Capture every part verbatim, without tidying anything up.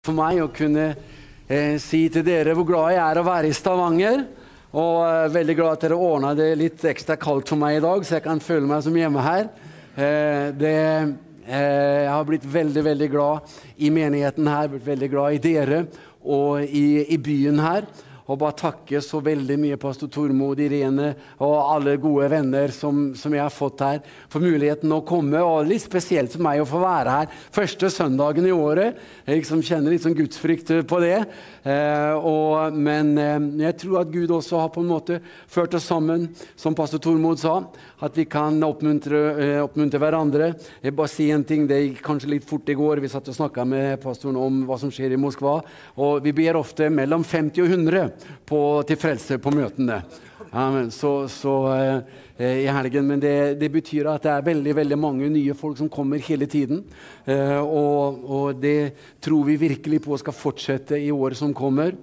For meg å kunne eh, si til dere hvor glad jeg er å være i Stavanger, og eh, veldig glad at dere ordnet det litt ekstra kaldt for meg i dag, så jeg kan føle meg som hjemme her. Eh, det, eh, jeg har blitt veldig, veldig glad i menigheten her, blitt veldig glad i dere og i, i byen her. Og bare takke så veldig mye pastor Tormod, Irene og alle gode venner som, som jeg har fått her, for muligheten å komme, og litt spesielt for meg å få være her første søndagen i året. Jeg liksom kjenner litt sånn gudsfrykt på det, eh, og, men eh, jeg tror at Gud også har på en måte ført oss sammen, som pastor Tormod sa, at vi kan oppmuntre, eh, oppmuntre hverandre. Jeg bare sier en ting, det gikk kanskje litt fort i går, vi satt og snakket med pastoren om hva som skjer i Moskva, og vi ber ofte mellom femti og hundre på, til frelse på møtene. Amen. Så, så eh, i helgen, men det, det betyr at det er veldig, veldig mange nye folk som kommer hele tiden, eh, og, og det tror vi virkelig på skal fortsette i året som kommer.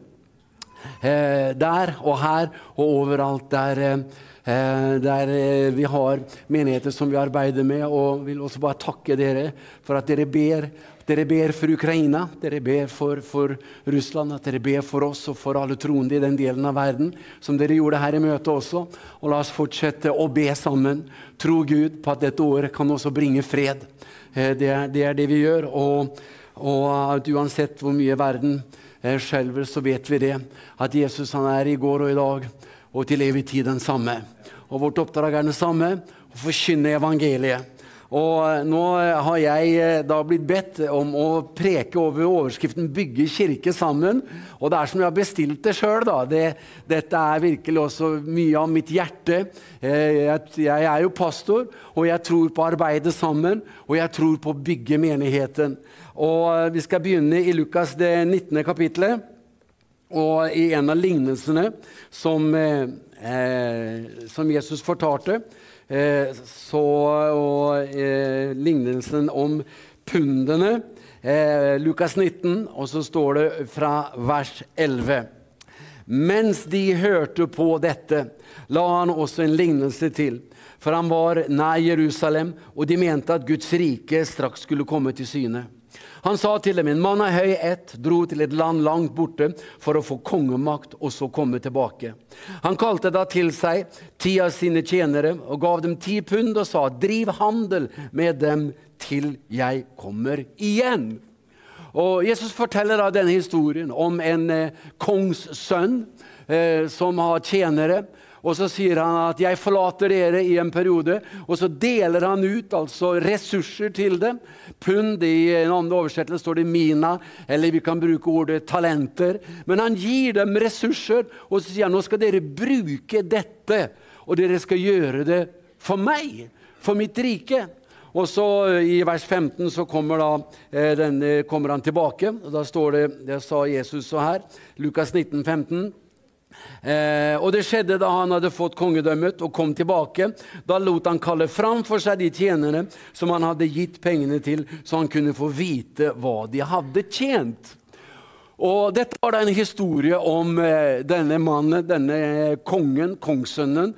Eh, der og her og overalt der, eh, der eh, vi har menigheter som vi arbeider med, og vil også bare takke dere for at dere ber Dere ber for Ukraina, dere ber for, for Russland, at dere ber for oss og for alle troende i den delen av verden, som dere gjorde her i møtet også. Og la oss fortsette å be sammen. Tro Gud på at dette året kan også bringe fred. Det er det, er det vi gjør, og, og at uansett hvor mye verden skjelver, så vet vi det. At Jesus han er i går og i dag, og til evig tid den samme. Og vårt oppdrag er den samme, å forkynne evangeliet. Og nå har jeg da blitt bedt om å preke over overskriften «Bygge kirke sammen», og det er som jeg har bestilt det selv da. Det, dette er virkelig også mye av mitt hjerte. Jeg, jeg er jo pastor, og jeg tror på å arbeide sammen, og jeg tror på å bygge menigheten. Og vi skal begynne i Lukas det nittende kapitlet, og i en av lignelsene som, eh, som Jesus fortalte, Eh, så og eh, lignelsen om pundene, eh, Lukas nitten, og så står det fra vers elleve. Mens de hørte på dette, la han også en lignelse til, for han var nær Jerusalem, og de mente at Guds rike straks skulle komme til syne. Han sa til dem, en mann av høy ett dro til et land langt borte for å få kongemakt og så komme tilbake. Han kalte da til seg ti av sine tjenere og gav dem ti pund og sa, driv handel med dem til jeg kommer igjen. Og Jesus forteller da denne historien om en eh, kongssønn eh, som har tjenere. Og så sier han at jeg forlater dere i en periode, og så deler han ut altså ressurser til dem. Pund, i en annen oversettelse står det mina, eller vi kan bruke ordet talenter. Men han gir dem ressurser, og så sier han, nå skal dere bruke dette, og dere skal gjøre det for meg, for mitt rike. Og så i vers femten så kommer, da, eh, den, kommer han tilbake, og da står det, det sa Jesus så her, Lukas nitten femten. Eh, og det skjedde da han hadde fått kongedømmet og kom tilbake. Da lot han kalle fram for seg de tjenere som han hadde gitt pengene til, så han kunne få vite hva de hadde tjent. Og dette var da en historie om eh, denne mannen, denne kongen, kongssønnen.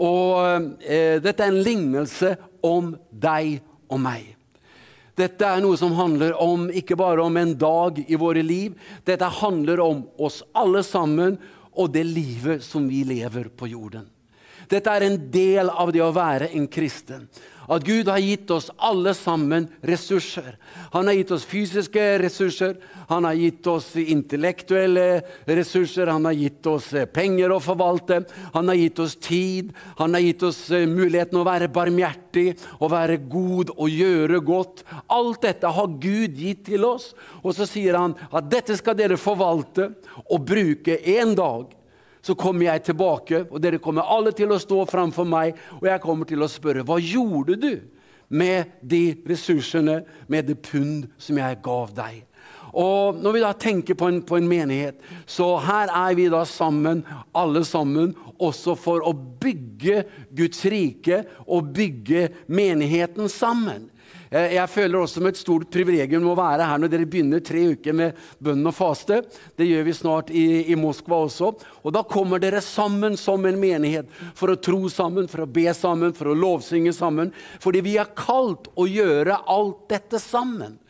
Og eh, dette er en lignelse om deg og meg. Dette er noe som handler om, ikke bare om en dag i våre liv. Dette handler om oss alle sammen, og det livet som vi lever på jorden. Dette er en del av det å være en kristen. At Gud har gitt oss alle sammen ressurser. Han har gitt oss fysiske ressurser, han har gitt oss intellektuelle ressurser, han har gitt oss penger å forvalte, han har gitt oss tid, han har gitt oss muligheten å være barmhjertig, å være god og gjøre godt. Alt dette har Gud gitt til oss, og så sier han at dette skal dere forvalte og bruke en dag. Så kommer jeg tilbake, og dere kommer alle til å stå framfor meg, og jeg kommer til å spørre, hva gjorde du med de ressursene, med det pund som jeg gav deg? Og når vi da tenker på en, på en menighet, så her er vi da sammen, alle sammen, også for å bygge Guds rike og bygge menigheten sammen. Jeg føler også som et stort privilegium å være her når dere begynner tre uker med bønn og faste. Det gjør vi snart i, i Moskva også. Og da kommer dere sammen som en menighet for å tro sammen, for å be sammen, for å lovsynge sammen. Fordi vi er kalt å gjøre alt dette sammen.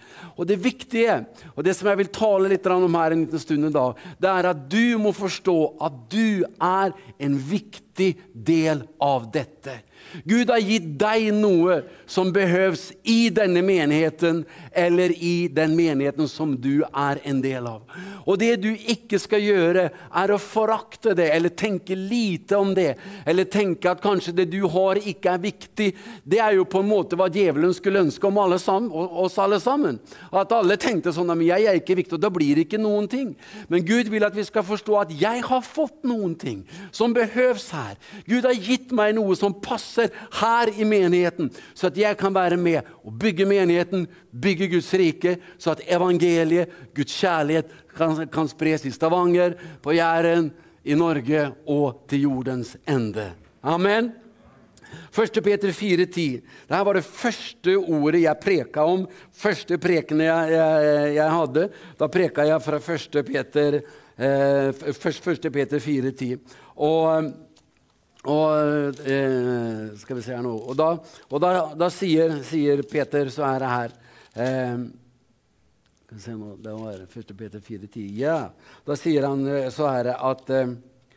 Og det viktige, og det som jeg vil tale litt om her en liten stund i dag, det er at du må forstå at du er en viktig del av dette. Gud har gitt deg noe som behøves i denne menigheten, eller i den menigheten som du er en del av. Og det du ikke skal gjøre er å forakte det, eller tenke lite om det, eller tenke at kanskje det du har ikke er viktig. Det er jo på en måte hva djevelen skulle ønske om alle sammen, oss alle sammen. At alle tenkte sånn, men jeg er ikke viktig, og da blir det ikke noen ting. Men Gud vil at vi skal forstå at jeg har fått noen ting som behøves her. Gud har gitt meg noe som passer her i menigheten, så at jeg kan være med og bygge menigheten, bygge Guds rike, så at evangeliet, Guds kjærlighet kan, kan spres i Stavanger, på Jæren, i Norge og til jordens ende. Amen. første Peter fire ti. Dette var det første ordet jeg preka om, første prekene jeg, jeg, jeg hadde. Da preka jeg fra første Peter, eh, første Peter fire ti. Og Og eh, skal vi se her nå. Og da, og da, da sier, sier Peter, så er det her. Eh, skal vi se nå, det var første Peter fire ti. Ja, da sier han, så er det at eh,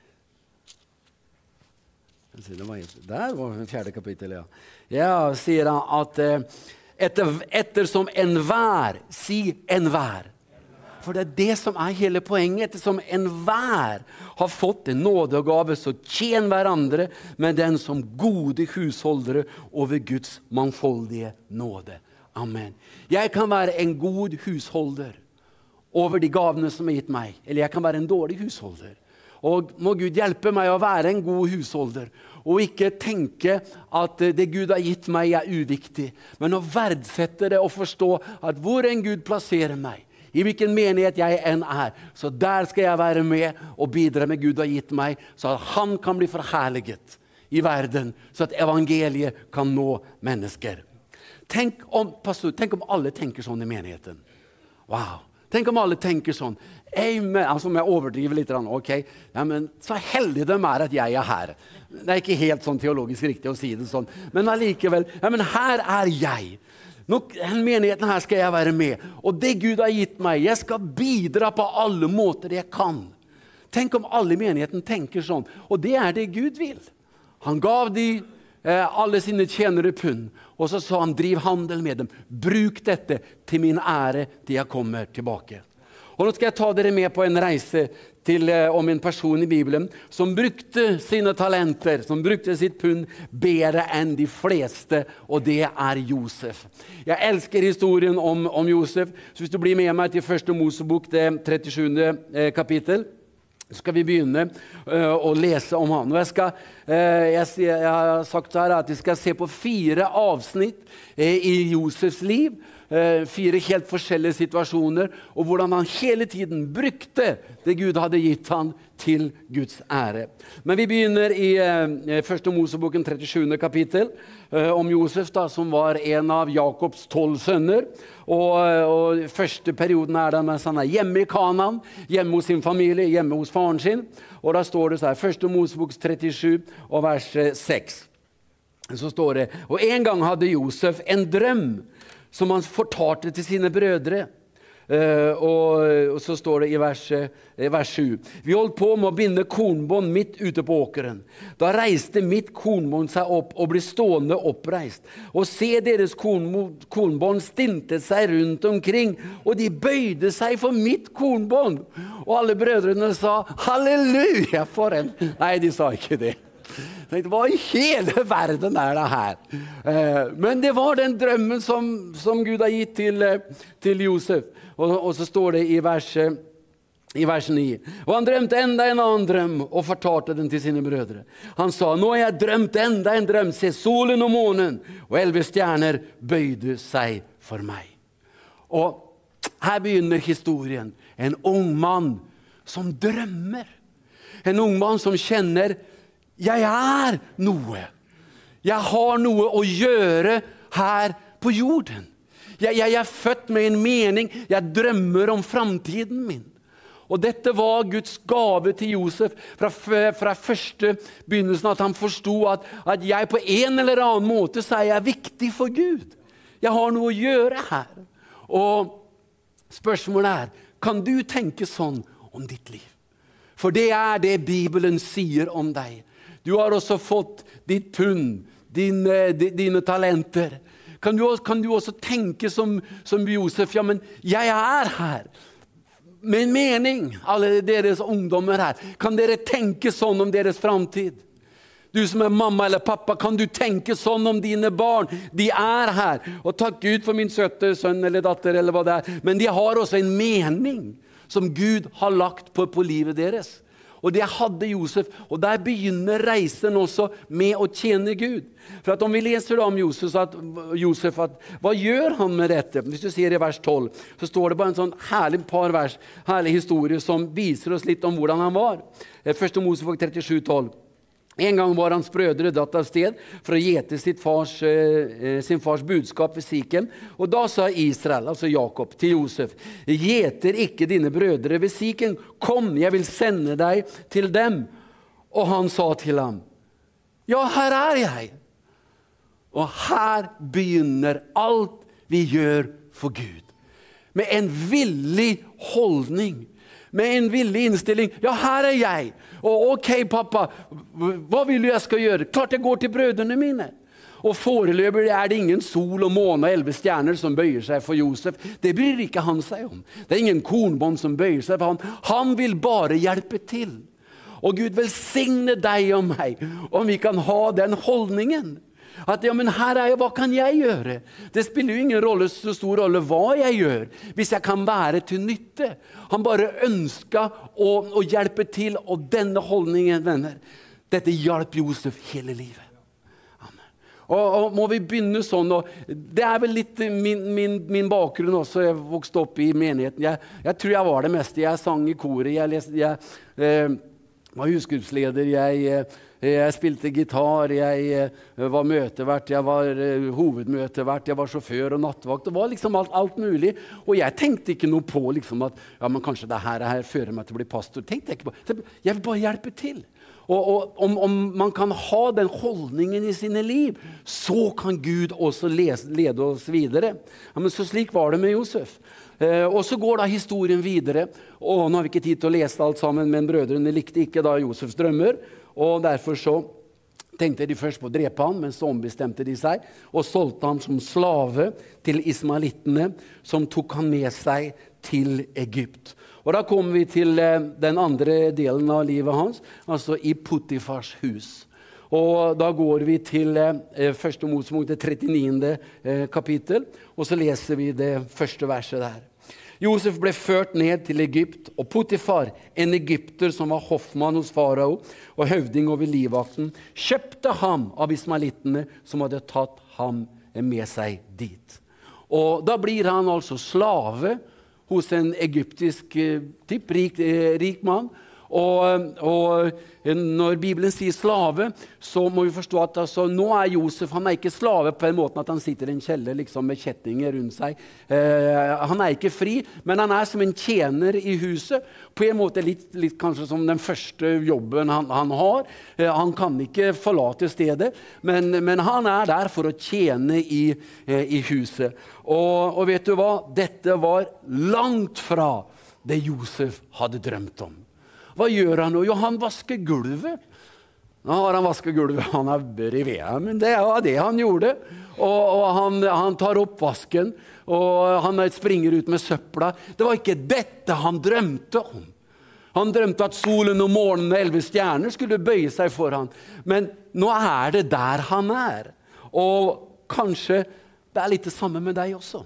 det var, der var det fjerde kapittel, ja. Ja, sier han at eh, etter, ettersom enhver, si enhver. For det er det som er hele poenget, ettersom enhver har fått en nådegave, så tjen hverandre med den som gode husholdere over Guds mangfoldige nåde. Amen. Jeg kan være en god husholder over de gavene som er gitt meg, eller jeg kan være en dårlig husholder. Og må Gud hjelpe meg å være en god husholder, og ikke tenke at det Gud har gitt meg er uviktig, men å verdsette det og forstå at hvor en Gud plasserer meg, i hvilken menighet jeg enn er, så der skal jeg være med og bidra med Gud har gitt meg, så at han kan bli forherliget i verden, så at evangeliet kan nå mennesker. Tenk om, pastor, tenk om alle tenker sånn i menigheten. Wow! Tenk om alle tenker sånn. Amen. Altså, om jeg overdriver litt, ok? Ja, men så heldig de er at jeg er her. Det er ikke helt sånn teologisk riktig å si det sånn, men allikevel, ja, men her er jeg. Nå, den menigheten her skal jeg være med, og det Gud har gitt meg, jeg skal bidra på alle måter jeg kan. Tenk om alle i menigheten tenker sånn, og det er det Gud vil. Han gav de eh, alle sine tjenere pund, og så sa han, driv handel med dem, bruk dette til min ære til jeg kommer tilbake. Og nå skal jeg ta dere med på en reise til, eh, om en person i Bibelen som brukte sine talenter, som brukte sitt pund bedre enn de fleste, og det er Josef. Jeg elsker historien om, om Josef, så hvis du blir med meg til første Mosebok, det trettisjuende eh, kapittel, så skal vi begynne uh, å lese om han. Og jeg, skal, uh, jeg, jeg har sagt her at vi skal se på fire avsnitt uh, i Josefs liv, uh, fire helt forskjellige situasjoner, og hvordan han hele tiden brukte det Gud hadde gitt han til Guds ære. Men vi begynner i uh, første Moseboken trettisjuende kapittel, uh, om Josef da, som var en av Jakobs tolv sønner, og, og første perioden er da mens han er hjemme i Kanaan, hjemme hos sin familie, hjemme hos faren sin, og da står det så her, første Mosebok trettisju og vers seks. Så står det, og en gang hadde Josef en drøm som han fortalte til sine brødre. Uh, og, og så står det i vers, uh, vers sju. Vi holdt på med å binde kornbånd midt ute på åkeren. Da reiste mitt kornbånd seg opp og ble stående oppreist. Og se deres kornbånd, kornbånd stintet seg rundt omkring, og de bøyde seg for mitt kornbånd. Og alle brødrene sa, halleluja for en. Nei, de sa ikke det. Jeg tenkte, hva i hele verden er det her? Uh, men det var den drømmen som, som Gud har gitt til, uh, til Josef. Og, og så står det i vers, i vers ni. Og han drømte enda en annen drøm og fortalte den til sine brødre. Han sa, nå har jeg drømt enda en drøm. Se, solen og månen og elleve stjerner bøyde seg for meg. Og her begynner historien. En ung mann som drømmer. En ung mann som kjenner, jeg er noe. Jeg har noe å gjøre her på jorden. Jeg, jeg, jeg er født med en mening. Jeg drømmer om framtiden min. Og dette var Guds gave til Josef fra, fra første begynnelsen, at han forstod at, at jeg på en eller annen måte så er jeg viktig for Gud. Jeg har noe å gjøre her. Og spørsmålet er, kan du tenke sånn om ditt liv? For det er det Bibelen sier om deg. Du har også fått ditt pund, dine, dine talenter. Kan du, kan du også tenke som, som Josef, ja, men jeg er her med en mening, alle deres ungdommer her. Kan dere tenke sånn om deres framtid? Du som er mamma eller pappa, kan du tenke sånn om dine barn? De er her, og takk Gud for min søte sønn eller datter eller hva det er. Men de har også en mening som Gud har lagt på, på livet deres. Og det hadde Josef, og der begynner reisen også med å tjene Gud. For at om vi leser om Josef, at, Josef at, hva gjør han med dette? Hvis du ser i vers tolv, så står det bare en sånn herlig par vers, herlig historie som viser oss litt om hvordan han var. Første Mosebok trettisju tolv. En gang var hans brødre dratt av sted for å gjete sitt fars, eh, sin fars budskap ved Sikem. Og da sa Israel, altså Jakob, til Josef, «Gjeter ikke dine brødre ved Sikem? Kom, jeg vil sende deg til dem.» Og han sa til ham, «Ja, her er jeg.» Og her begynner alt vi gjør for Gud. Med en villig holdning. Med en villig innstilling. Ja, her er jeg. Og ok, pappa, hva vil du jeg skal gjøre? Klart jeg går til brødrene mine. Og foreløpig er det ingen sol og måne og elve stjerner som bøyer seg for Josef. Det bryr ikke han seg om. Det er ingen kornbånd som bøyer seg for han. Han vil bare hjelpe til. Og Gud velsigne deg og meg, om vi kan ha den holdningen. At ja, men her er jeg, hva kan jeg gjøre? Det spiller jo ingen rolle, så stor rolle hva jeg gjør, hvis jeg kan være til nytte. Han bare ønsket å, å hjelpe til, og denne holdningen, venner, dette hjalp Josef hele livet. Amen. Og, og må vi begynne sånn, og det er vel litt min, min, min bakgrunn også, jeg vokste opp i menigheten. Jeg, jeg tror jeg var det meste, jeg sang i koret, jeg, leste, jeg eh, var husgudsleder, jeg... Eh, Jeg spilte gitar, jeg var møtevert, jeg var hovedmøtevert, jeg var sjåfør og nattvakt. Det var liksom alt, alt mulig. Og jeg tenkte ikke noe på liksom at ja, men kanskje det her, her fører meg til å bli pastor. Tenkte jeg ikke på. Jeg vil bare hjelpe til. Og, og om, om man kan ha den holdningen i sine liv, så kan Gud også lese, lede oss videre. Ja, men så slik var det med Josef. Eh, og så går da historien videre. Og nå har vi ikke tid til å lese alt sammen, men brødrene likte ikke da Josefs drømmer. Og derfor så tenkte de først på å drepe han, men så ombestemte de seg, og solgte ham som slave til ismaelittene, som tok han med seg til Egypt. Og da kommer vi til den andre delen av livet hans, altså i Potifars hus. Og da går vi til eh, første Mosebok, det trettioniende eh, kapittel, og så leser vi det første verset der. Josef ble ført ned til Egypt, og Potifar, en egypter som var hoffmann hos farao og høvding over livvakten, kjøpte ham av ismaelittene som hadde tatt ham med seg dit. Og da blir han altså slave hos en egyptisk typ, rik, rik mann. Og, og når Bibelen sier slave, så må vi forstå at altså, nå er Josef, han er ikke slave på en måte at han sitter i en kjeller liksom, med kjettinger rundt seg. Eh, han er ikke fri, men han er som en tjener i huset. På en måte litt, litt kanskje som den første jobben han, han har. Eh, han kan ikke forlate stedet, men, men han er der for å tjene i, eh, i huset. Og, og vet du hva? Dette var langt fra det Josef hadde drømt om. Hva gjør han nå? Jo, han vasker gulvet. Nå har han vasket gulvet, han er bør i ved, men det var det han gjorde. Og, og han, han tar opp vasken, og han springer ut med søpla. Det var ikke dette han drømte om. Han drømte at solen og månen og elleve stjerner skulle bøye seg for han. Men nå er det der han er. Og kanskje det er litt det samme med deg også.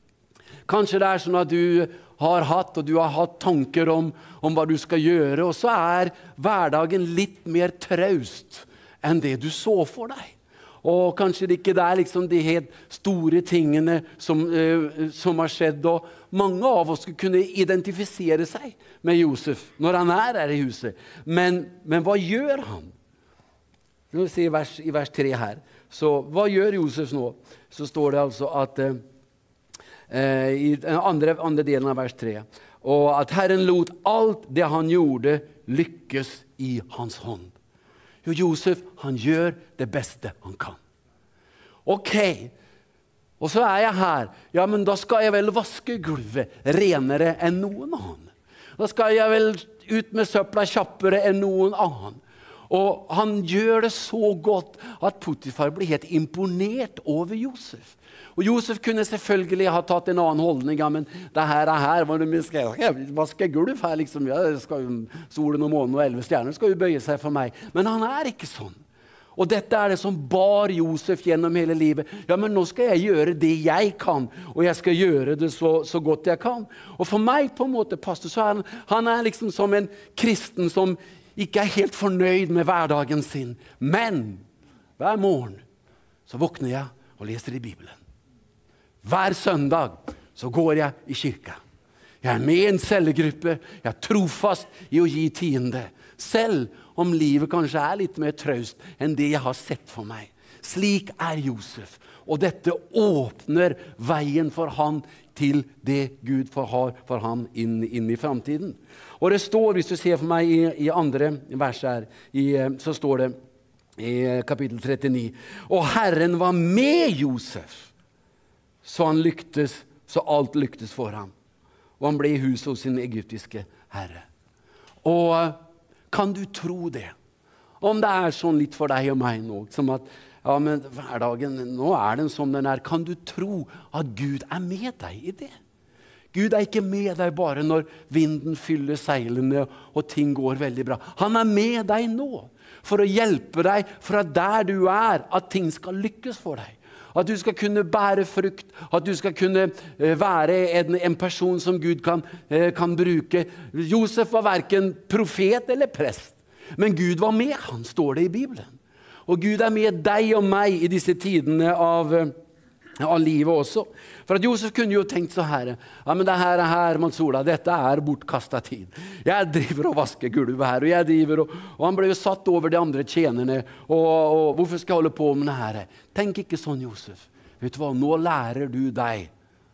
Kanskje det er sånn at du har hatt, og du har hatt tanker om, om hva du skal gjøre, og så er hverdagen litt mer traust enn det du så for deg. Og kanskje det ikke er liksom de helt store tingene som, uh, som har skjedd, og mange av oss skulle kunne identifisere seg med Josef når han er her i huset. Men, men hva gjør han? Nå ser vi i vers, i vers tre her. Så hva gjør Josef nå? Så står det altså at uh, Uh, i den andre, andre delen av vers tre. Og at Herren lot alt det han gjorde lykkes i hans hånd. Jo, Josef, han gjør det beste han kan. Ok, Og så er jeg her. Ja, men da skal jeg vel vaske gulvet renere enn noen annen. Da skal jeg vel ut med søpla kjappere enn noen annen. Og han gjør det så godt at Potifar blir helt imponert over Josef. Og Josef kunne selvfølgelig ha tatt en annen holdning. Ja, men det her er her. Hva skal jeg vaske gulv her? Liksom? Ja, skal jo, solen og månen og elleve stjerner skal jo bøye seg for meg. Men han er ikke sånn. Og dette er det som bar Josef gjennom hele livet. Ja, men nå skal jeg gjøre det jeg kan, og jeg skal gjøre det så, så godt jeg kan. Og for meg på en måte, pastor, så er han, han er liksom som en kristen som ikke er helt fornøyd med hverdagen sin. Men hver morgen så våkner jeg og leser i Bibelen. Hver søndag så går jeg i kirka. Jeg er med i en cellegruppe. Jeg er trofast i å gi tiende. Selv om livet kanskje er litt mer traust enn det jeg har sett for meg. Slik er Josef. Og dette åpner veien for han til det Gud har for han inn, inn i fremtiden. Og det står, hvis du ser for meg i, i andre vers her, i, så står det i kapittel trettini. Og Herren var med Josef, så han lyktes, så alt lyktes for ham. Og han ble i huset hos sin egyptiske herre. Og kan du tro det? Om det er sånn litt for deg og meg nå, som at ja, men hverdagen, nå er den som den er. Kan du tro at Gud er med deg i det? Gud er ikke med deg bare når vinden fyller seilene og ting går veldig bra. Han er med deg nå for å hjelpe deg fra der du er, at ting skal lykkes for deg. At du skal kunne bære frukt, at du skal kunne være en, en person som Gud kan, kan bruke. Josef var hverken profet eller prest, men Gud var med han, står det i Bibelen. Og Gud er med deg og meg i disse tidene av, av livet også. For at Josef kunne jo tenkt så her, ja, men det her er her, Mansola, dette er bortkastet tid. Jeg driver og vasker gulvet her, og jeg driver og, og han ble jo satt over de andre tjenerne, og, og hvorfor skal jeg holde på med det her? Tenk ikke sånn, Josef. Vet du hva, nå lærer du deg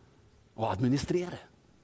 å administrere.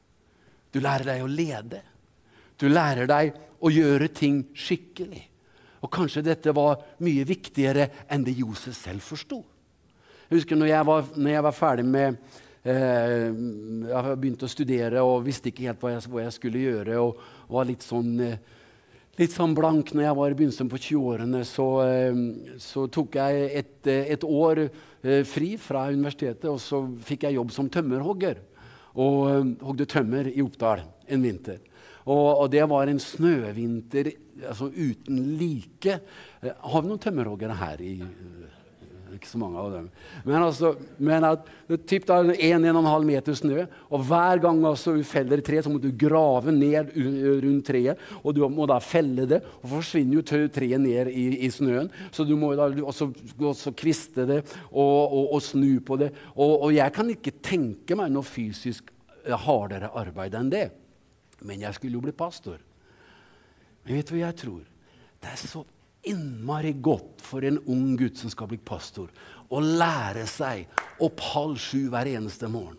Du lærer deg å lede. Du lærer deg å gjøre ting skikkelig. Og kanskje dette var mye viktigere enn det Josef selv forstod. Jeg husker når jeg var, når jeg var ferdig med, eh, jeg begynte å studere og visste ikke helt hva jeg, hva jeg skulle gjøre, og var litt sånn, eh, litt sånn blank når jeg var i begynnelsen på tjue-årene, så, eh, så tok jeg et, et år eh, fri fra universitetet, og så fikk jeg jobb som tømmerhogger, og eh, hogde tømmer i Oppdal en vinter. Og, og det var en snøvinter altså uten like. Har vi noen tømmerhoggere her? I, ikke så mange av dem. Men, altså, men at, typ da, en, en og en halv meter snø, og hver gang altså, du feller et tre, så må du grave ned rundt treet, og du må da felle det, og forsvinner jo treet ned i, i snøen, så du må da også, også kviste det og, og, og snu på det. Og, og jeg kan ikke tenke meg noe fysisk hardere arbeid enn det. Men jeg skulle jo bli pastor. Men vet du hva jeg tror? Det er så innmari godt for en ung gutt som skal bli pastor å lære seg opp halv sju hver eneste morgen.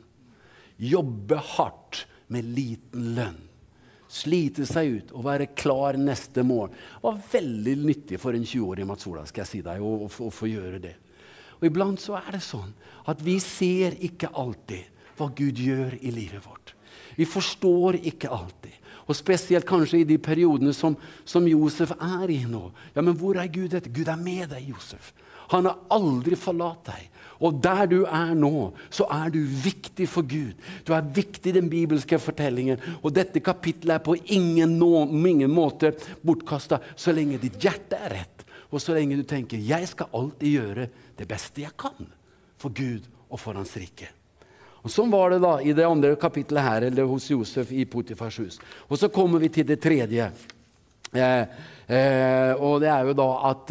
Jobbe hardt med liten lønn. Slite seg ut og være klar neste morgen. Det var veldig nyttig for en tjue-årig Mansola, skal jeg si deg, å, å, å få gjøre det. Og iblant så er det sånn at vi ser ikke alltid hva Gud gjør i livet vårt. Vi forstår ikke alltid. Og spesielt kanskje i de periodene som, som Josef er i nå. Ja, men hvor er Gud? Gud er med deg, Josef. Han har aldri forlatt deg. Og der du er nå, så er du viktig for Gud. Du er viktig i den bibelske fortellingen. Og dette kapitlet er på ingen, nå, ingen måte bortkastet så lenge ditt hjerte er rett. Og så lenge du tenker, jeg skal alltid gjøre det beste jeg kan for Gud og for hans rike. Og sånn var det da i det andre kapitlet her, eller hos Josef i Potifars hus. Og så kommer vi til det tredje. Eh, eh, og det er jo da at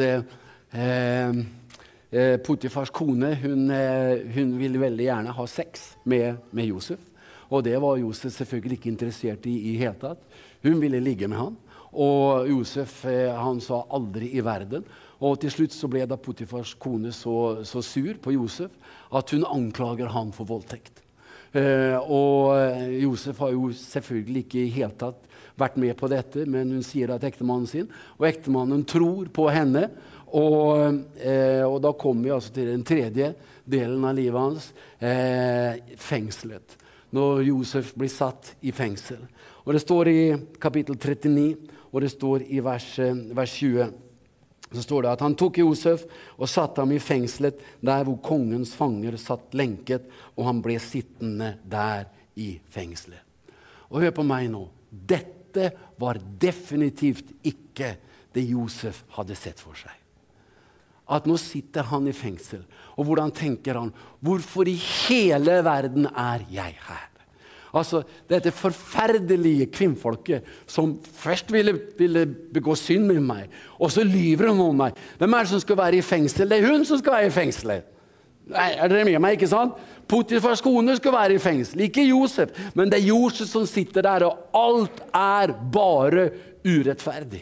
eh, eh, Potifars kone, hun, eh, hun ville veldig gjerne ha sex med, med Josef. Og det var Josef selvfølgelig ikke interessert i i hele tatt. Hun ville ligge med han. Og Josef, eh, han sa aldri i verden. Og til slutt så ble da Potifars kone så, så sur på Josef at hun anklager han for voldtekt. Uh, og Josef har jo selvfølgelig ikke i hele tatt vært med på dette, men hun sier det til ektemannen sin, og ektemannen tror på henne, og, eh, og da kommer vi altså til den tredje delen av livet hans, eh, fengslet, når Josef blir satt i fengsel. Og det står i kapittel trettini, og det står i vers, vers tjue, så står det at han tok Josef og satte ham i fengslet der hvor kongens fanger satt lenket, og han ble sittende der i fengslet. Og hør på meg nå, dette var definitivt ikke det Josef hadde sett for seg. At nå sitter han i fengsel, og hvordan tenker han, hvorfor i hele verden er jeg her? Altså, dette forferdelige kvinnfolket som først ville, ville begå synd med meg, og så lyver hun om meg. Hvem er det som skal være i fengsel? Det er hun som skal være i fengsel. Nei, er dere med meg, ikke sant? Potifars kone skal være i fengsel, ikke Josef. Men det er Josef som sitter der, og alt er bare urettferdig.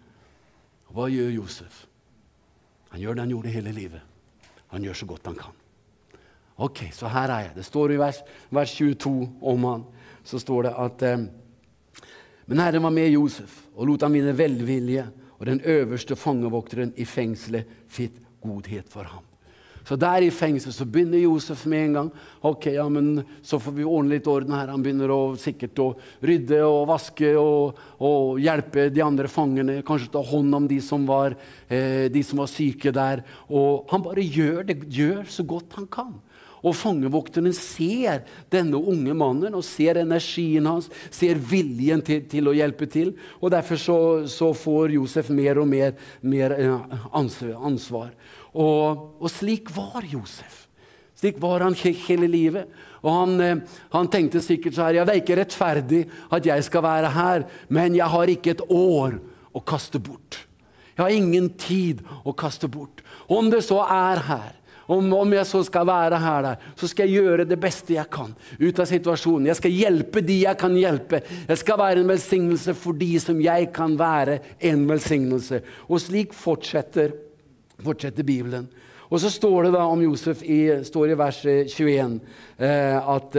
Hva gjør Josef? Han gjør det han gjorde hele livet. Han gjør så godt han kan. Ok, så her er jeg. Det står i vers, vers tjueto om han. Så står det at eh, men Herren var med Josef og lot han vinne velvilje, og den øverste fangevokteren i fengselet fikk godhet for ham. Så der i fengsel så begynner Josef med en gang. Ok, ja, men så får vi ordne litt orden her. Han begynner å, sikkert å rydde og vaske og, og hjelpe de andre fangene. Kanskje ta hånd om de som var, eh, de som var syke der. Og han bare gjør det, gjør så godt han kan. Og fangevokteren ser denne unge mannen og ser energien hans, ser viljen til, til å hjelpe til. Og derfor så, så får Josef mer og mer, mer ansvar. Og, og slik var Josef. Slik var han hele livet. Og han, han tenkte sikkert så her, ja, det er ikke rettferdig at jeg skal være her, men jeg har ikke et år å kaste bort. Jeg har ingen tid å kaste bort. Om det så er her, Om, om jeg så skal være her der, så skal jeg gjøre det beste jeg kan ut av situasjonen. Jeg skal hjelpe de jeg kan hjelpe. Jeg skal være en velsignelse for de som jeg kan være en velsignelse. Og slik fortsetter, fortsetter Bibelen. Og så står det da om Josef i, står i vers tjueen, eh, at,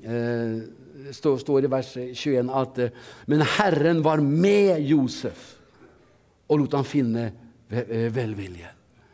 eh, står, står i vers tjueen at eh, men Herren var med Josef og lot han finne velvilje.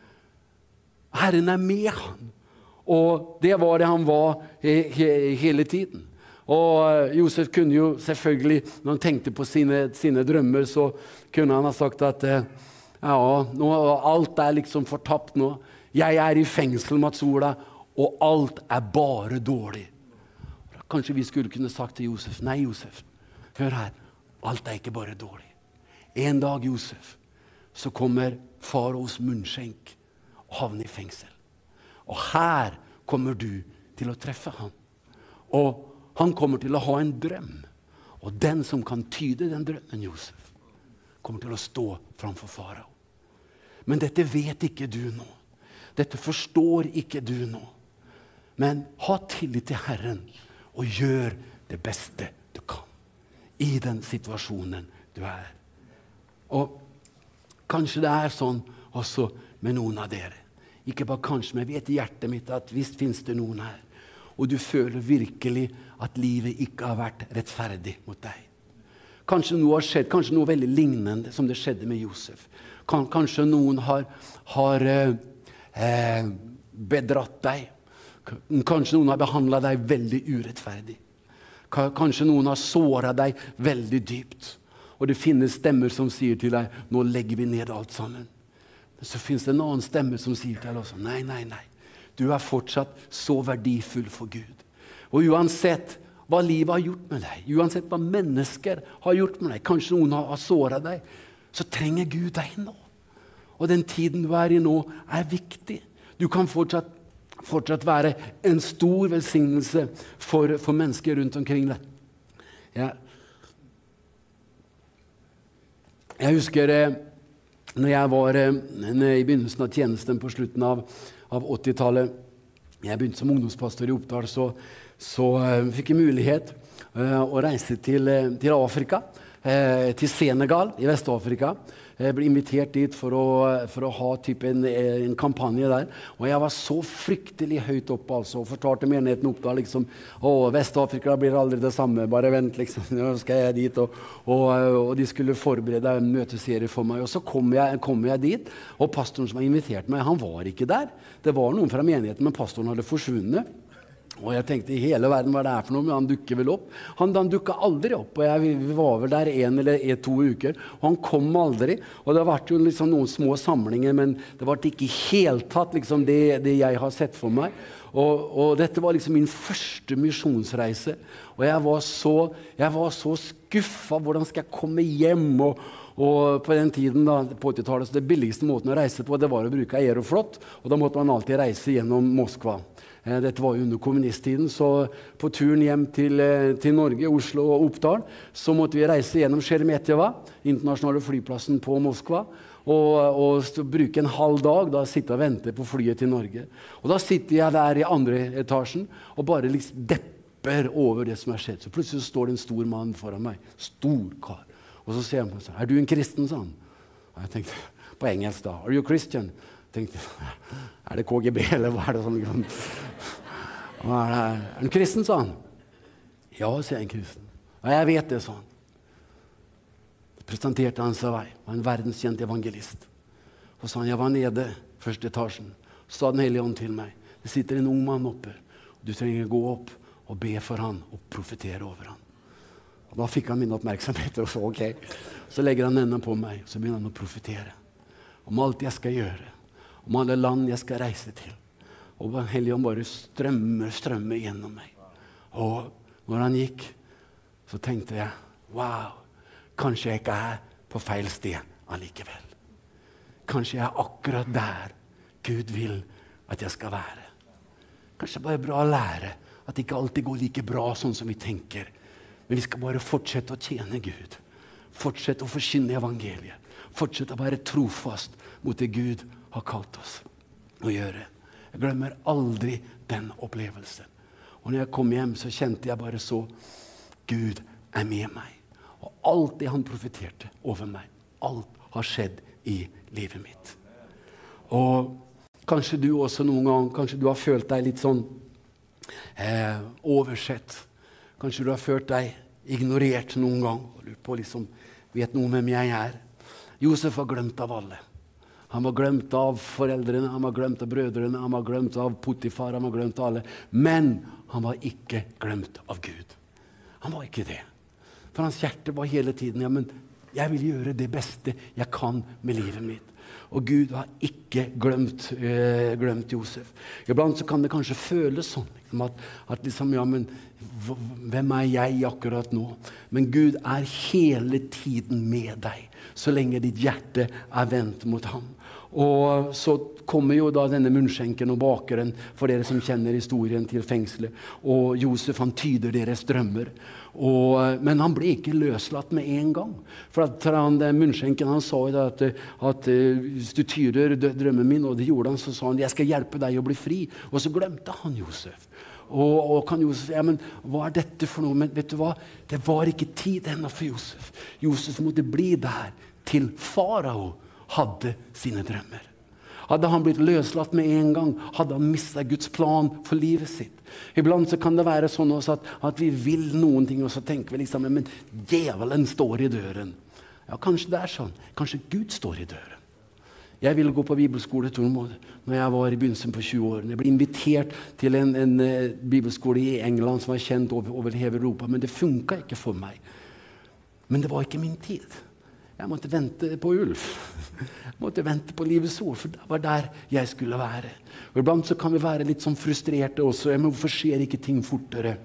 Herren er med han, og det var det han var he, he, hele tiden. Og Josef kunne jo selvfølgelig, når han tenkte på sine, sine drømmer, så kunne han ha sagt at ja, nå, alt er liksom fortapt nå. Jeg er i fengsel, Mats Ola, og alt er bare dårlig. Kanskje vi skulle kunne sagt til Josef, nei Josef, hør her, alt er ikke bare dårlig. En dag, Josef, så kommer faraos munnskjenk havne i fengsel. Og her kommer du til å treffe han. Og han kommer til å ha en drøm. Og den som kan tyde den drømmen, Josef, kommer til å stå framfor farao. Men dette vet ikke du nå. Dette forstår ikke du nå. Men ha tillit til Herren og gjør det beste du kan i den situasjonen du er. Og kanskje det er sånn også med noen av dere. Ikke bare kanskje, men jeg vet i hjertet mitt at visst finnes det noen her. Og du føler virkelig at livet ikke har vært rettferdig mot deg. Kanskje noe har skjedd, kanskje noe veldig lignende som det skjedde med Josef. Kanskje noen har, har eh, bedratt deg. Kanskje noen har behandlet deg veldig urettferdig. Kanskje noen har såret deg veldig dypt. Og det finnes stemmer som sier til deg, nå legger vi ned alt sammen. Så finnes det en annen stemme som sier til deg også, nei, nei, nei. Du er fortsatt så verdifull for Gud. Og uansett hva livet har gjort med deg, uansett hva mennesker har gjort med deg, kanskje noen har såret deg, så trenger Gud deg nå. Og den tiden du er i nå er viktig. Du kan fortsatt, fortsatt være en stor velsignelse for, for mennesker rundt omkring deg. Ja. Jeg husker når jeg var i begynnelsen av tjenesten på slutten av, av åttitallet, jeg begynte som ungdomspastor i Oppdal, så, så uh, fikk jeg mulighet uh, å reise til, uh, til Afrika eh, til Senegal i Vest-Afrika. Jeg ble invitert dit for å, for å ha typ en, en kampanje der. Og jeg var så fryktelig høyt opp, altså, og fortalte menigheten opp da, liksom, å, Vest-Afrika blir aldri det samme, bare vent, liksom, nå skal jeg dit, og, og, og de skulle forberede en møteserie for meg, og så kom jeg, kom jeg dit, og pastoren som har invitert meg, han var ikke der. Det var noen fra menigheten, men pastoren hadde forsvunnet. Og jeg tenkte i hele verden hva det er for noe, men han dukker vel opp. Han, han dukket aldri opp, og jeg, vi var vel der en eller to uker, og han kom aldri. Og det har vært jo liksom noen små samlinger, men det var ikke helt tatt liksom det, det jeg har sett for meg. Og, og dette var liksom min første misjonsreise, og jeg var så, jeg var så skuffet, hvordan skal jeg komme hjem? Og, og på den tiden, da, på åttitallet, så det billigste måten å reise på, det var å bruke Aeroflot, og da måtte man alltid reise gjennom Moskva. Dette var jo under kommunisttiden, så på turen hjem til, til Norge, Oslo og Oppdal, så måtte vi reise gjennom Sheremetjeva, internasjonale flyplassen på Moskva, og, og bruke en halv dag, da sitte og vente på flyet til Norge. Og da sitter jeg der i andre etasjen, og bare liksom depper over det som har skjedd. Så plutselig står det en stor mann foran meg, stor kar. Og så sier han på seg, er du en kristen, sa han. Og jeg tenkte, på engelsk da, are you a Christian? Jeg tenkte, er det K G B, eller hva er det sånn? Hva er det her? Er du kristen, sa han? Ja, sier jeg en kristen. Ja, jeg vet det, sa han. Presenterte han seg vei, var en verdenskjent evangelist. Og sa han, jeg var nede, første etasjen. Så sa den hellige ånd til meg, det sitter en ung mann oppe, og du trenger gå opp og be for han, og profetere over han. Og da fikk han min oppmerksomhet, og så ok. Så legger han hendene på meg, så begynner han å profetere om alt jeg skal gjøre, om alle land jeg skal reise til. Og den hellige ånd bare strømmer, strømmer gjennom meg. Og når han gikk, så tenkte jeg, wow, kanskje jeg ikke er på feil sted allikevel. Kanskje jeg er akkurat der Gud vil at jeg skal være. Kanskje det bare er bra å lære at det ikke alltid går like bra sånn som vi tenker. Men vi skal bare fortsette å tjene Gud. Fortsette å forkynne evangeliet. Fortsette å være trofast mot det Gud har kalt oss å gjøre. Jeg glemmer aldri den opplevelsen. Og når jeg kom hjem, så kjente jeg bare så, Gud er med meg. Og alt det han profeterte over meg, alt har skjedd i livet mitt. Og kanskje du også noen gang, kanskje du har følt deg litt sånn eh, oversett. Kanskje du har følt deg ignorert noen gang, og lurt på liksom, vet noen hvem jeg er. Josef var glemt av alle. Han var glemt av foreldrene, han var glemt av brødrene, han var glemt av Potifar, han var glemt av alle. Men han var ikke glemt av Gud. Han var ikke det. For hans hjerte var hele tiden, ja, men jeg vil gjøre det beste jeg kan med livet mitt. Og Gud har ikke glemt, øh, glemt Josef. Iblant så kan det kanskje føles sånn, liksom, at, at liksom, ja, men hvem er jeg akkurat nå? Men Gud er hele tiden med deg, så lenge ditt hjerte er vendt mot ham. Og så kommer jo da denne munnskjenken og bakeren, for dere som kjenner historien til fengselet. Og Josef, han tyder deres drømmer. Og, men han ble ikke løslatt med en gang. For at han, munnskjenken, han sa jo at, at hvis du tyder drømmen min, og det gjorde han, så sa han, jeg skal hjelpe deg å bli fri. Og så glemte han Josef. Og, og kan Josef, ja, men hva er dette for noe? Men vet du hva? Det var ikke tid ennå for Josef. Josef måtte bli der til farao hadde sine drømmer. Hadde han blitt løslatt med en gang, hadde han mistet Guds plan for livet sitt. Iblant så kan det være sånn også at, at vi vil noen ting, og så tenker vi liksom, men djevelen står i døren. Ja, kanskje det er sånn. Kanskje Gud står i døren. Jeg ville gå på bibelskole Tormod, når jeg var i begynnelsen på tjue år. Jeg ble invitert til en, en uh, bibelskole i England som var kjent over, over hele Europa, men det funket ikke for meg. Men det var ikke min tid. Jeg måtte vente på Ulf. Jeg måtte vente på livets ord, for det var der jeg skulle være. Og iblant så kan vi være litt sånn frustrerte også. Men hvorfor skjer ikke ting fortere?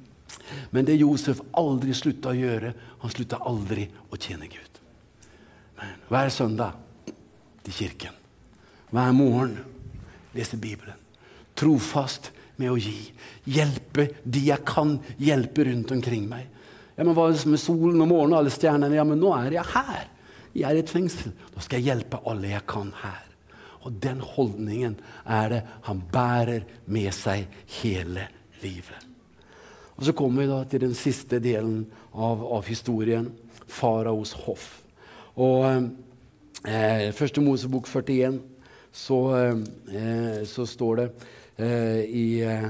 Men det Josef aldri sluttet å gjøre, han sluttet aldri å tjene Gud. Men hver søndag til kirken, hver morgen lese Bibelen, trofast med å gi, hjelpe de jeg kan hjelpe rundt omkring meg. Ja, men hva er det med solen og morgenen og alle stjernene? Ja, men nå er jeg her. Jeg er i et fengsel. Da skal jeg hjelpe alle jeg kan her. Og den holdningen er det han bærer med seg hele livet. Og så kommer vi da til den siste delen av, av historien. faraos hoff. Og eh, første Mosebok førtien, så, eh, så står det eh, i... Eh,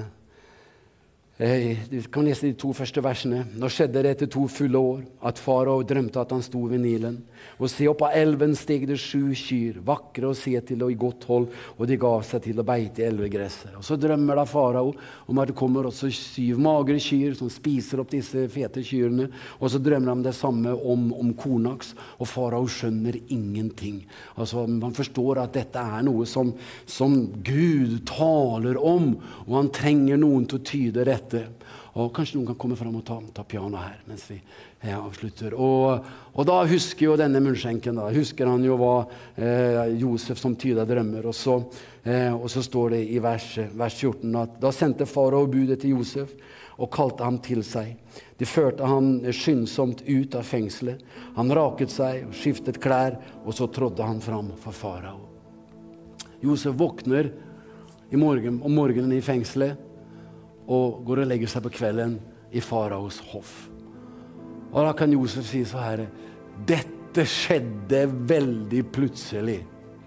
Du kan lese de to første versene. Nå skjedde det etter to fulle år at farao drømte at han sto ved Nilen. Og se opp av elven steg det sju kyr, vakre å se til og i godt hold, og de gav seg til å beite i elvegresset. Og så drømmer da farao om at det kommer også syv magre kyr som spiser opp disse fete kyrene. Og så drømmer han det samme om, om kornaks, og farao skjønner ingenting. Altså, man forstår at dette er noe som, som Gud taler om, og han trenger noen til å tyde rett. Og kanskje noen kan komme frem og ta, ta piano her mens vi ja, avslutter. Og, og da husker jo denne munnskjenken, da husker han jo hva eh, Josef som tyder drømmer. Og så, eh, og så står det i vers, vers fjorten at da sendte farao budet til Josef og kalte ham til seg. De førte han skyndsomt ut av fengselet. Han raket seg og skiftet klær, og så trådde han fram for farao. Josef våkner i morgen, om morgenen i fengselet, og går og legger seg på kvelden i faraos hoff. Og da kan Josef si så her, dette skjedde veldig plutselig.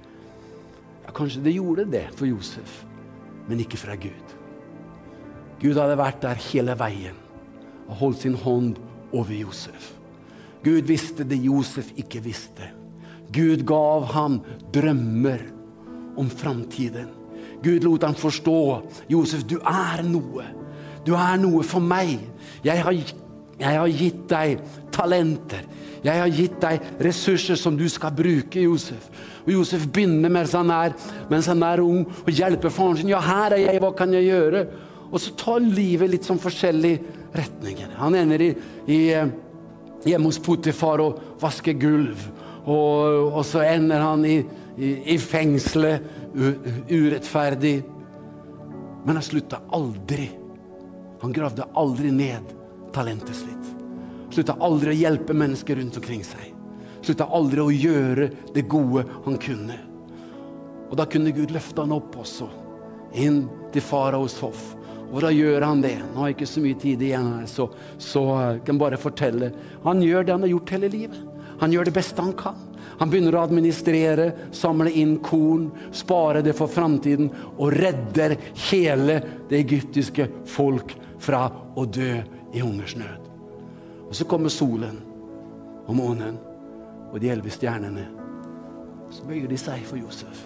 Ja, kanskje det gjorde det for Josef, men ikke fra Gud. Gud hadde vært der hele veien og holdt sin hånd over Josef. Gud visste det Josef ikke visste. Gud gav ham drømmer om framtiden. Gud lot han forstå, Josef, du er noe. Du er noe for meg. Jeg har, jeg har gitt deg talenter. Jeg har gitt deg ressurser som du skal bruke, Josef. Og Josef begynner mens han er, mens han er ung og hjelper faren sin. Ja, her er jeg, hva kan jeg gjøre? Og så tar livet litt sånn forskjellige retninger. Han ender i, i, hjemme hos Potifar og vasker gulv. Og, og så ender han i, i, i fengselet, urettferdig. Men han sluttet aldri. Han gravde aldri ned talentet sitt. Sluttet aldri å hjelpe mennesker rundt omkring seg. Sluttet aldri å gjøre det gode han kunne. Og da kunne Gud løfte han opp også, inn til faraos hoff. Og da gjør han det. Nå har jeg ikke så mye tid igjen her, så, så kan jeg bare fortelle. Han gjør det han har gjort hele livet. Han gjør det beste han kan. Han begynner å administrere, samle inn korn, spare det for fremtiden, og redder hele det egyptiske folk fra å dø i hungersnød. Og så kommer solen og månen og de elleve stjernene. Så bøyer de seg for Josef.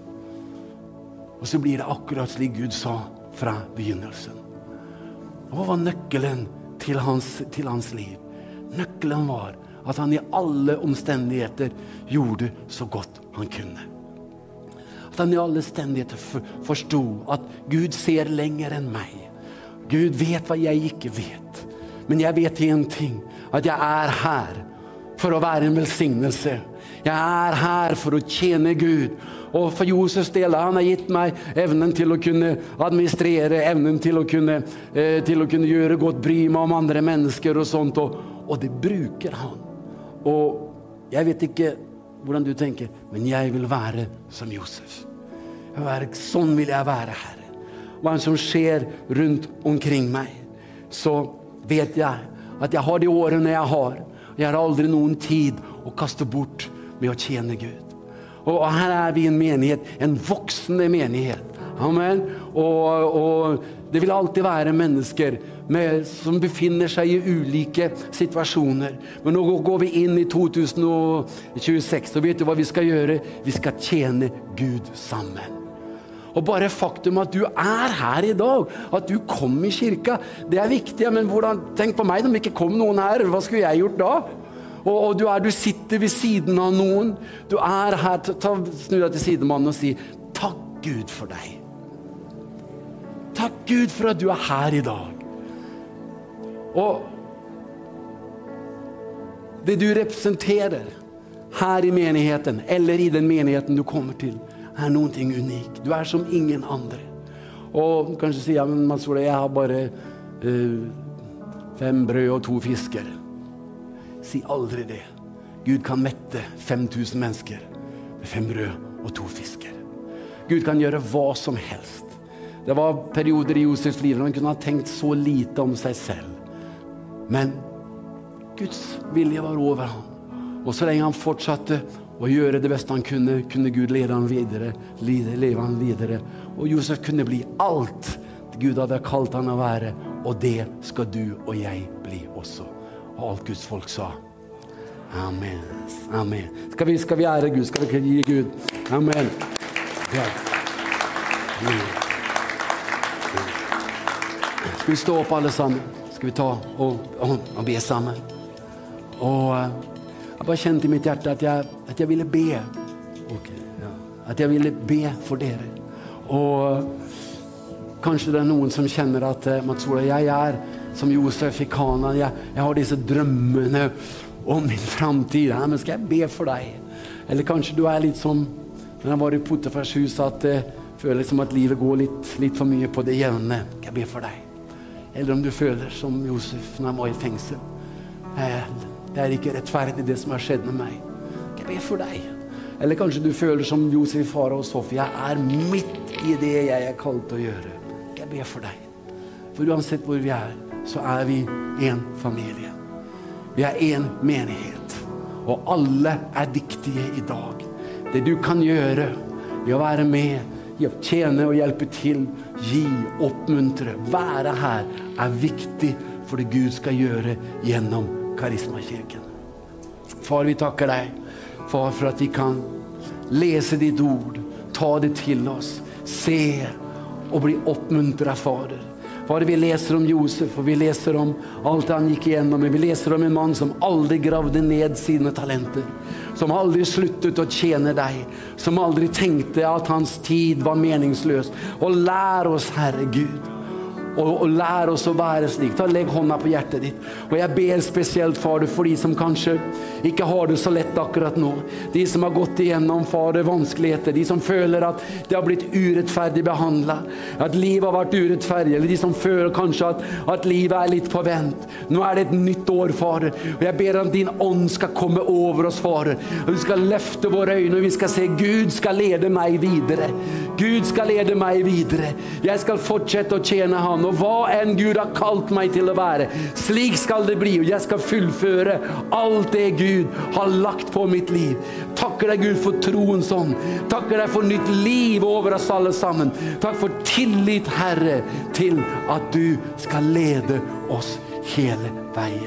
Og så blir det akkurat slik Gud sa fra begynnelsen. Og hva var nøkkelen til hans, til hans liv? Nøkkelen var at han i alle omstendigheter gjorde så godt han kunne. At han i alle omstendigheter forstod at Gud ser lenger enn meg. Gud vet hva jeg ikke vet. Men jeg vet en ting, at jeg er her for å være en velsignelse. Jeg er her for å tjene Gud. Og for Josefs del, han har gitt meg evnen til å kunne administrere, evnen til å kunne, eh, til å kunne gjøre godt, bry meg om andre mennesker og sånt. Og, og det bruker han. Og jeg vet ikke hvordan du tenker, men jeg vil være som Josef. Jeg vil være, sånn vil jeg være, Herre. Hva som skjer rundt omkring meg, så vet jeg at jeg har de årene jeg har. Jeg har aldri noen tid å kaste bort med å tjene Gud. Og her er vi en menighet, en voksende menighet. Amen. Og, og det vil alltid være mennesker med, som befinner seg i ulike situasjoner. Men nå går vi inn i to tusen tjueseks, og vet du hva vi skal gjøre? Vi skal tjene Gud sammen. Og bare faktum at du er her i dag, at du kom i kirka, det er viktig. Men hvordan, tenk på meg, om det ikke kom noen her, hva skulle jeg gjort da? Og, og du, er, du sitter ved siden av noen, du er her, ta, snu deg til sidemannen og si, takk Gud for deg. Takk Gud for at du er her i dag. Og det du representerer her i menigheten, eller i den menigheten du kommer til, er noen ting unik. Du er som ingen andre. Og kanskje sier jeg, men Mats Ole, jeg har bare uh, fem brød og to fisker. Si aldri det. Gud kan mette fem tusen mennesker med fem brød og to fisker. Gud kan gjøre hva som helst. Det var perioder i Josefs liv når han kunne ha tenkt så lite om seg selv. Men Guds vilje var over ham. Og så lenge han fortsatte å gjøre det beste han kunne, kunne Gud lede han videre, lede, leve han videre. Og Josef kunne bli alt Gud hadde kalt han å være, og det skal du og jeg bli også. Og alt Guds folk sa. Amen. Amen. Skal vi, skal vi ære Gud? Skal vi gi Gud? Amen. Ja. Amen. Skal vi stå opp alle sammen? Skal vi ta og, og, og be sammen? Og jeg bare kjente i mitt hjerte at jeg, at jeg ville be. Okay, ja. At jeg ville be for dere. Og kanskje det er noen som kjenner at Mats Ola, jeg er som Josef i Kanaan. Jeg, jeg har disse drømmene om min framtid. Ja, men skal jeg be for deg? Eller kanskje du er litt som når jeg var i Potifars hus, at det føles som at livet går litt, litt for mye på det jevne. Skal jeg be for deg? Eller om du føler som Josef når han var i fengsel. Det er ikke rettferdig det som har skjedd med meg. Skal jeg be for deg? Eller kanskje du føler som Josef, Farao og Sofia. Jeg er midt i det jeg er kalt til å gjøre. Skal jeg be for deg? For uansett hvor vi er, så er vi en familie. Vi er en menighet. Og alle er viktige i dag. Det du kan gjøre, i å være med, i å tjene og hjelpe til, gi, oppmuntre, være her, er viktig for det Gud skal gjøre gjennom Karismakirken. Far, vi takker deg, far, for at vi kan lese ditt ord, ta det til oss, se og bli oppmuntret, Fader. Far, vi leser om Josef, og vi leser om alt han gikk igjennom, men vi leser om en mann som aldri gravde ned sine talenter, som aldri sluttet å tjene deg, som aldri tenkte at hans tid var meningsløs. Og lær oss, Herre Gud, og, og lær oss å være slik. Ta, legg hånda på hjertet ditt. Og jeg ber spesielt, Fader, for de som kanskje ikke har det så lett akkurat nå. De som har gått igjennom, Fader, vanskeligheter. De som føler at de har blitt urettferdig behandlet. At livet har vært urettferdig. Eller de som føler kanskje at, at livet er litt på vent. Nå er det et nytt år, Fader. Og jeg ber at din ånd skal komme over oss, Fader. Og vi skal løfte våre øyne, og vi skal se Gud skal lede meg videre. Gud skal lede meg videre. Jeg skal fortsette å tjene han. Og hva enn Gud har kalt meg til å være, slik skal det bli, og jeg skal fullføre alt det Gud har lagt på mitt liv. Takker deg, Gud, for troens ånd. Takker deg for nytt liv over oss alle sammen. Takk for tillit, Herre, til at du skal lede oss hele veien.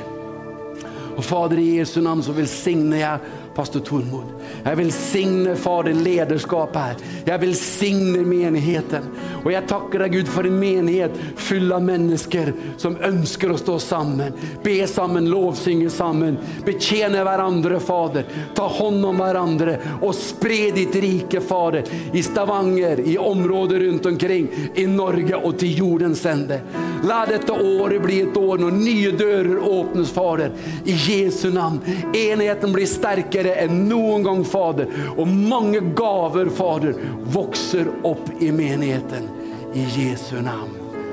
Og Fader, i Jesu navn så velsigner jeg Pastor Tormod. Jeg vil signe, Fader, lederskap her. Jeg vil signe menigheten. Og jeg takker deg, Gud, for en menighet full av mennesker som ønsker å stå sammen. Be sammen, lovsynge sammen. Betjene hverandre, Fader. Ta hånd om hverandre og spre ditt rike, Fader. I Stavanger, i områder rundt omkring, i Norge og til jordens ende. La dette året bli et år når nye dører åpnes, Fader. I Jesu navn. Enheten blir sterkere enn noen gang, Fader, og mange gaver, Fader, vokser opp i menigheten i Jesu navn.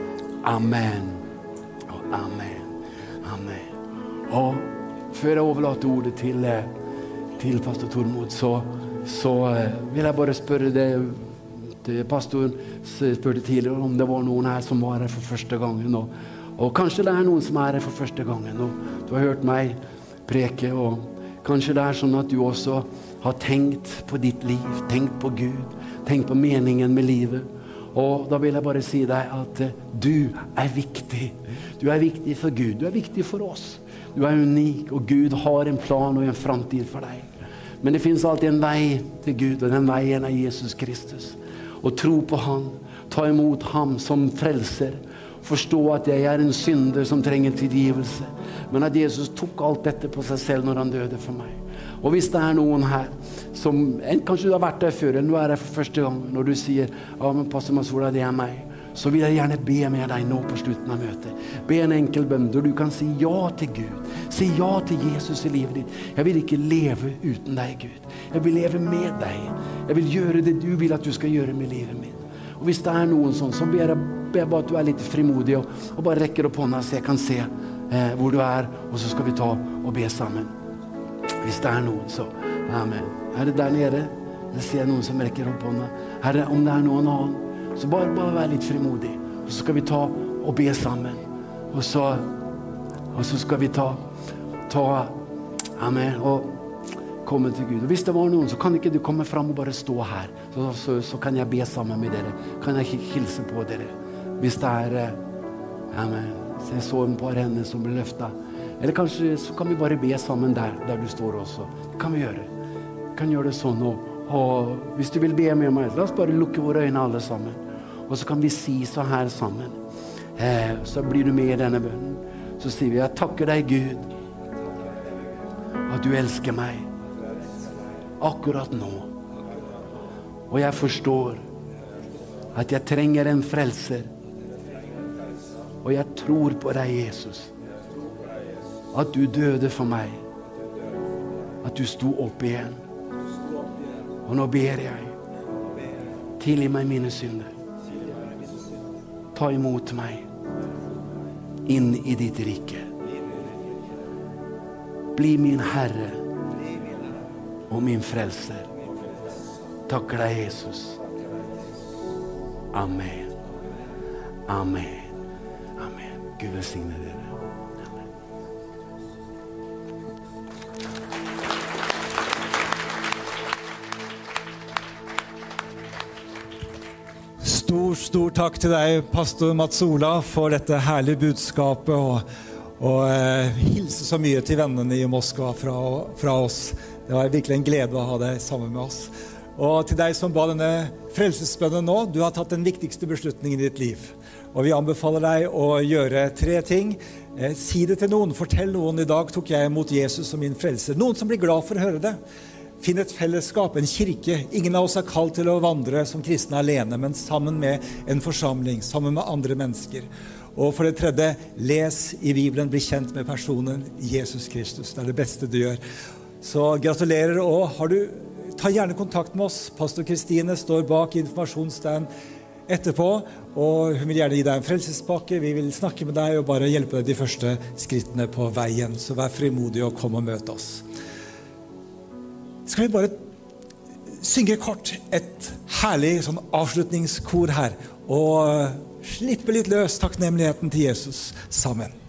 Amen og amen. Amen. Og før jeg overlater ordet til, til Pastor Tormod, så, så vil jeg bare spørre deg, pastoren spurte tidligere om det var noen her som var her for første gangen, og, og kanskje det er noen som er her for første gangen, og du har hørt meg preke, og kanskje det er sånn at du også har tenkt på ditt liv, tenkt på Gud, tenkt på meningen med livet. Og da vil jeg bare si deg at du er viktig. Du er viktig for Gud, du er viktig for oss. Du er unik, og Gud har en plan og en framtid for deg. Men det finnes alltid en vei til Gud, og den veien er Jesus Kristus. Og tro på han, ta imot ham som frelser. Forstå at jeg er en synder som trenger tilgivelse. Men at Jesus tok alt dette på seg selv når han døde for meg. Og hvis det er noen her som, kanskje du har vært der før, eller du er her for første gang, når du sier, ja, men Pastor Mats Ola, det er meg, så vil jeg gjerne be med deg nå på slutten av møtet. Be en enkel bønn, der du kan si ja til Gud. Si ja til Jesus i livet ditt. Jeg vil ikke leve uten deg, Gud. Jeg vil leve med deg. Jeg vil gjøre det du vil at du skal gjøre med livet mitt. Og hvis det er noen sånn, så ber jeg, ber jeg bare at du er litt frimodig, og, og bare rekker opp hånda så jeg kan se eh, hvor du er, og så skal vi ta og be sammen. Hvis det er noen, så amen. Er det der nede? Jeg ser noen som rekker opp hånda. Herre, om det er noen annen, så bare, bare vær litt frimodig. Og så skal vi ta og be sammen. Og så, og så skal vi ta, ta, amen, og komme til Gud. Og hvis det var noen, så kan ikke du komme fram og bare stå her. Så, så, så kan jeg be sammen med dere. Kan jeg hilse på dere. Hvis det er, amen, så jeg så en par hender som ble løftet. Eller kanskje så kan vi bare be sammen der, der du står også. Det kan vi gjøre. Vi kan gjøre det sånn. Og, og hvis du vil be med meg, la oss bare lukke våre øyne alle sammen. Og så kan vi si så her sammen. Eh, så blir du med i denne bønnen. Så sier vi, jeg takker deg Gud, at du elsker meg. Akkurat nå. Og jeg forstår at jeg trenger en frelser. Og jeg tror på deg, Jesus. At du døde for meg. At du sto opp igjen. Og nå ber jeg. Tilgi meg mine synder. Ta imot meg. Inn i ditt rike. Bli min Herre. Og min frelser. Takker deg, Jesus. Amen. Amen. Amen. Gud velsigne dere. Amen. Stor, stor takk til deg, pastor Mats Ola, for dette herlige budskapet, og, og eh, hilse så mye til vennene i Moskva fra, fra oss. Det var virkelig en glede å ha deg sammen med oss. Og til deg som ba denne frelsesbønnen nå, du har tatt den viktigste beslutningen i ditt liv. Og vi anbefaler deg å gjøre tre ting. Eh, si det til noen, fortell noen, i dag tok jeg imot Jesus som min frelser. Noen som blir glad for å høre det. Finn et fellesskap, en kirke. Ingen av oss er kalt til å vandre som kristne alene, men sammen med en forsamling, sammen med andre mennesker. Og for det tredje, les i Bibelen, bli kjent med personen Jesus Kristus. Det er det beste du gjør. Så gratulerer, og har du, ta gjerne kontakt med oss. Pastor Kristine står bak informasjonsstand etterpå, og hun vil gjerne gi deg en frelsespakke. Vi vil snakke med deg og bare hjelpe deg de første skrittene på veien. Så vær frimodig og kom og møte oss. Skal vi bare synge kort et herlig sånn avslutningskor her, og slippe litt løs takknemligheten til Jesus sammen.